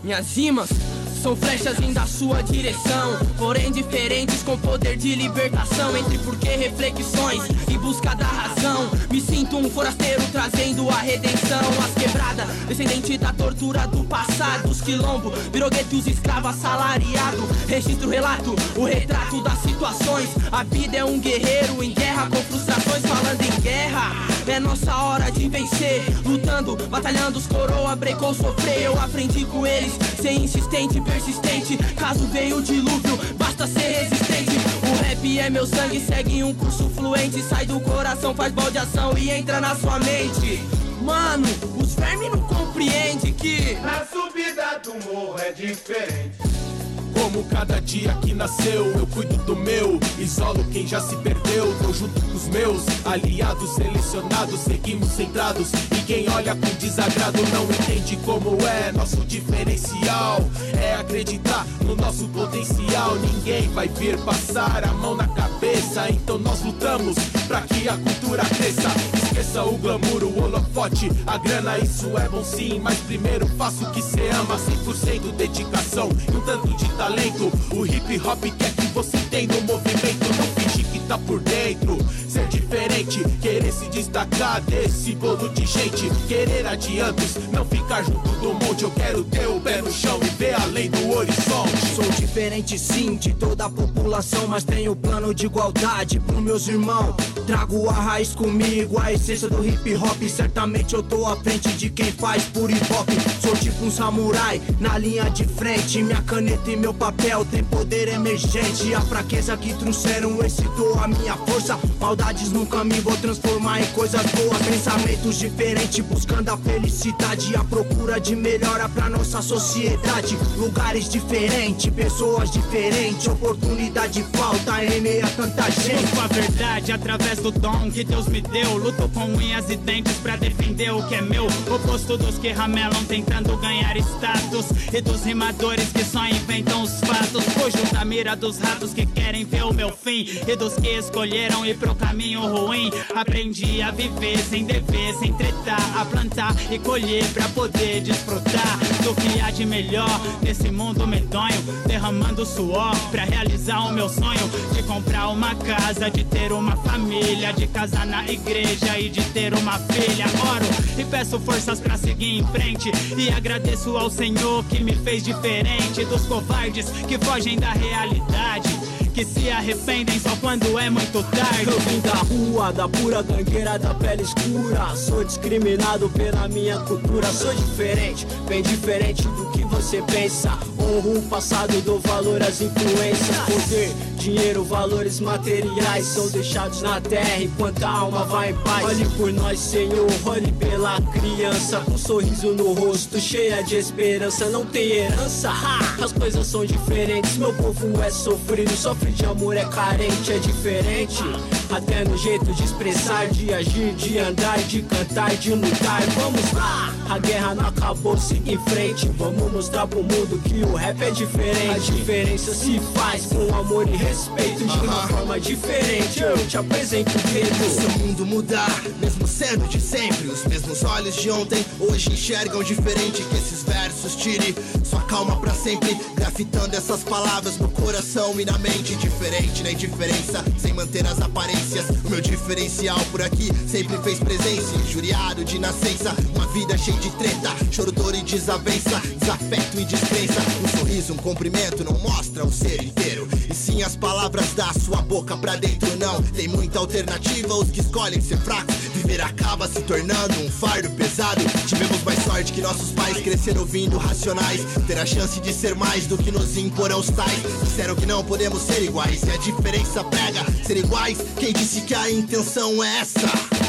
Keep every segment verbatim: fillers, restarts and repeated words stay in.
Minhas rimas são flechas indo à sua direção, porém diferentes com poder de libertação. Entre porquê, reflexões e busca da razão. Me sinto um forasteiro trazendo a redenção. As quebradas, descendente da tortura do passado. Os quilombo, virou gueto e os escravos assalariado. Registro, relato, o retrato das situações. A vida é um guerreiro em guerra com frustrações. Falando em guerra, é nossa hora de vencer. Lutando, batalhando, os coroa brecou sofrer. Eu aprendi com eles, ser insistente, persistente. Caso veio o dilúvio, basta ser resistente. O rap é meu sangue, segue um curso fluente. Sai do coração, faz baldeação e entra na sua mente. Mano, os vermes não compreendem que na subida do morro é diferente. Como cada dia que nasceu, eu cuido do meu. Isolo quem já se perdeu, tô junto com os meus aliados selecionados, seguimos centrados. E quem olha com desagrado não entende como é nosso diferencial. É acreditar no nosso potencial. Ninguém vai vir passar a mão na cabeça. Então nós lutamos pra que a cultura cresça. Esqueça o glamour, o holofote, a grana, isso é bom sim. Mas primeiro faça o que cê ama, cem por cento dedicação e um tanto de talento. O hip hop quer que você entenda o movimento. Não fingir que tá por dentro, ser diferente, querer se destacar desse bolo de gente. Querer adiantos, não ficar junto do monte. Eu quero ter o pé no chão e ver além do horizonte. Sou diferente sim de toda a população, mas tenho plano de igualdade pros meus irmãos. Trago a raiz comigo, a essência do hip hop. Certamente eu tô à frente de quem faz por hip hop. Sou tipo um samurai na linha de frente. Minha caneta e meu papel tem poder emergente. A fraqueza que trouxeram excitou a minha força. Maldades nunca me vou transformar em coisas boas. Pensamentos diferentes buscando a felicidade. A procura de melhora pra nossa sociedade. Lugares diferentes, pessoas diferentes. Oportunidade falta em meio a tanta gente. Busco a verdade através do dom que Deus me deu. Luto com unhas e dentes pra defender o que é meu. Oposto dos que ramelam tentando ganhar status, e dos rimadores que só inventam os fatos. Fujo da mira dos ratos que querem ver o meu fim, e dos que escolheram ir pro caminho ruim. Aprendi a viver sem dever, sem tretar, a plantar e colher pra poder desfrutar do que há de melhor nesse mundo medonho. Derramando suor pra realizar o meu sonho de comprar uma casa, de ter uma família, de casar na igreja e de ter uma filha. Oro e peço forças pra seguir em frente, e agradeço ao Senhor que me fez diferente dos covardes que fogem da realidade, que se arrependem só quando é muito tarde. Eu vim da rua, da pura gangueira, da pele escura. Sou discriminado pela minha cultura. Sou diferente, bem diferente do que você pensa. Honro o passado, dou valor às influências. Poder, dinheiro, valores materiais são deixados na terra enquanto a alma vai em paz. Olhe por nós, Senhor, olhe pela criança com um sorriso no rosto, cheia de esperança. Não tem herança, ha! As coisas são diferentes. Meu povo é sofrido, sofre de amor, é carente, é diferente. Até no jeito de expressar, de agir, de andar, de cantar, de lutar. Vamos lá! A guerra não acabou, siga em frente. Vamos mostrar pro mundo que o rap é diferente. A diferença se faz com amor e respeito, de uma forma diferente. Eu te apresento o dedo. Se o mundo mudar, mesmo sendo de sempre, os mesmos olhos de ontem hoje enxergam diferente. Que esses versos tire sua calma pra sempre, grafitando essas palavras no coração e na mente. Diferente na indiferença, sem manter as aparências. O meu diferencial por aqui sempre fez presença. Injuriado de nascença, uma vida cheia de treta, choro, dor e desavença, desafeto e descrença. Um sorriso, um cumprimento não mostra o ser inteiro, e sim as palavras da sua boca pra dentro. Não tem muita alternativa, os que escolhem ser fracos. Viver acaba se tornando um fardo pesado. Tivemos mais sorte que nossos pais, cresceram ouvindo Racionais, ter a chance de ser mais do que nos imporão os tais. Disseram que não podemos ser iguais, e a diferença prega ser iguais. Quem disse que a intenção é essa?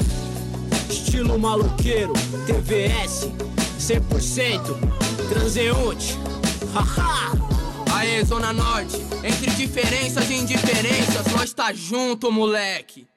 Estilo maloqueiro, T V S, cem por cento, transeunte, haha. Aê, Zona Norte, entre diferenças e indiferenças, nós tá junto, moleque.